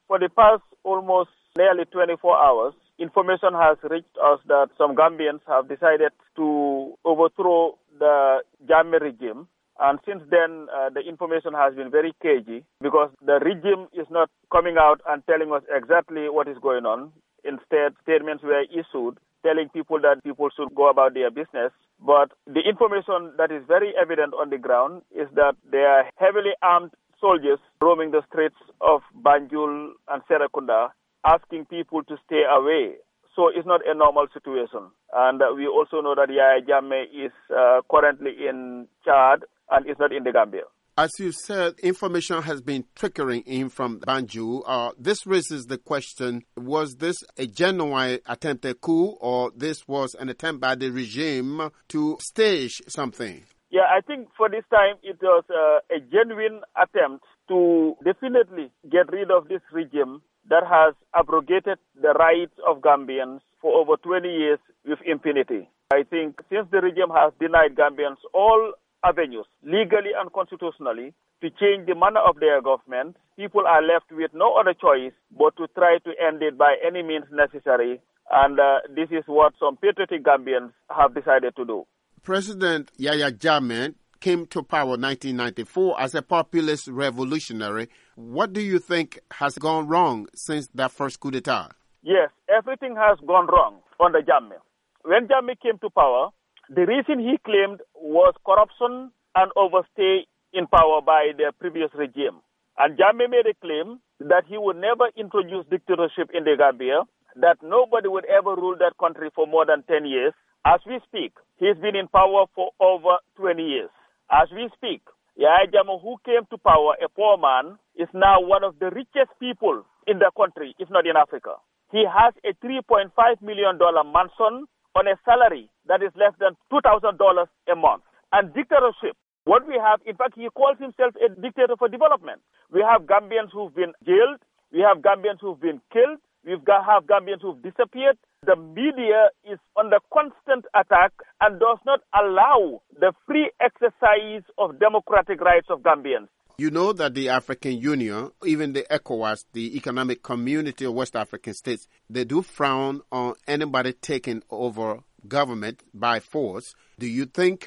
For the past almost nearly 24 hours, information has reached us that some Gambians have decided to overthrow the Jammeh regime. And since then, the information has been very cagey because the regime is not coming out and telling us exactly what is going on. Instead, statements were issued telling people that people should go about their business. But the information that is very evident on the ground is that there are heavily armed soldiers roaming the streets of Banjul and Serekunda, asking people to stay away. So it's not a normal situation. And we also know that Yahya Jammeh is currently in Chad and is not in the Gambia. As you said, information has been trickling in from Banjul. This raises the question, was this a genuine attempted coup or this was an attempt by the regime to stage something? Yeah, I think for this time it was a genuine attempt to definitely get rid of this regime that has abrogated the rights of Gambians for over 20 years with impunity. I think since the regime has denied Gambians all avenues, legally and constitutionally, to change the manner of their government, people are left with no other choice but to try to end it by any means necessary. And this is what some patriotic Gambians have decided to do. President Yahya Jammeh came to power in 1994 as a populist revolutionary. What do you think has gone wrong since that first coup d'etat? Yes, everything has gone wrong under Jammeh. When Jammeh came to power, the reason he claimed was corruption and overstay in power by the previous regime. And Jammeh made a claim that he would never introduce dictatorship in the Gambia, that nobody would ever rule that country for more than 10 years. As we speak, he's been in power for over 20 years. As we speak, Yahya Jammeh, who came to power, a poor man, is now one of the richest people in the country, if not in Africa. He has a $3.5 million mansion on a salary that is less than $2,000 a month. And dictatorship, what we have, in fact, he calls himself a dictator for development. We have Gambians who've been jailed. We have Gambians who've been killed. We have Gambians who've disappeared. The media is under constant attack and does not allow the free exercise of democratic rights of Gambians. You know that the African Union, even the ECOWAS, the Economic Community of West African States, they do frown on anybody taking over government by force. Do you think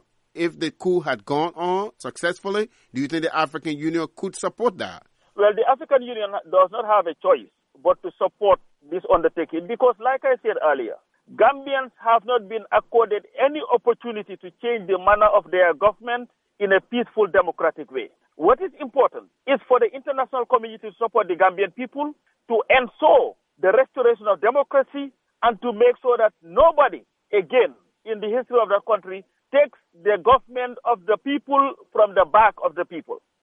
if the coup had gone on successfully, do you think the African Union could support that? Well, the African Union does not have a choice but to support this undertaking because, like I said earlier, Gambians have not been accorded any opportunity to change the manner of their government in a peaceful, democratic way. What is important is for the international community to support the Gambian people, to ensure the restoration of democracy, and to make sure that nobody, again, in the history of the country, takes the government of the people from the back of the people.